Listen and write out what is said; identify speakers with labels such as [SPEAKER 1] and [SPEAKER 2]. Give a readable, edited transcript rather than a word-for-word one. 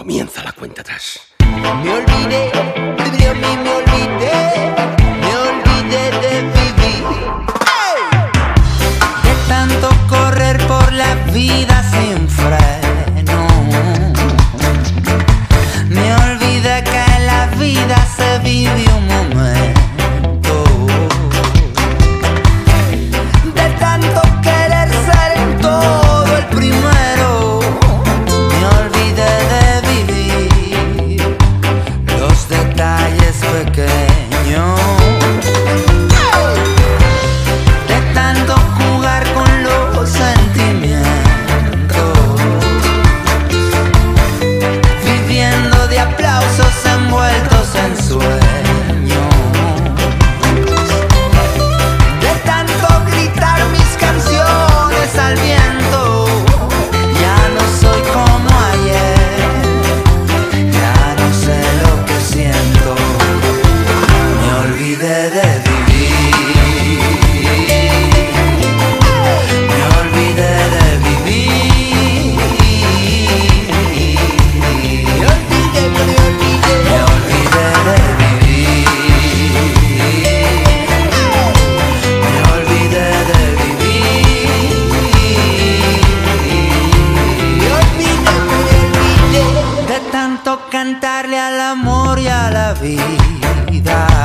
[SPEAKER 1] Comienza la cuenta atrás.
[SPEAKER 2] Me olvidé, me olvidé de vivir. De tanto correr por la vida sin freno. Me olvidé que en la vida se vive un momento. De tanto querer ser en todo el primero. Me olvidé de vivir los detalles pequeños. De tanto jugar con los sentimientos. Viviendo de aplausos envueltos en sueños. De tanto gritar mis canciones al viento. Ya no soy como ayer. Ya no sé lo que siento. Me olvidé de vivir. Me olvidé de vivir. Me olvidé de vivir. Me olvidé de vivir. Me olvidé de tanto cantarle al amor y a la vida.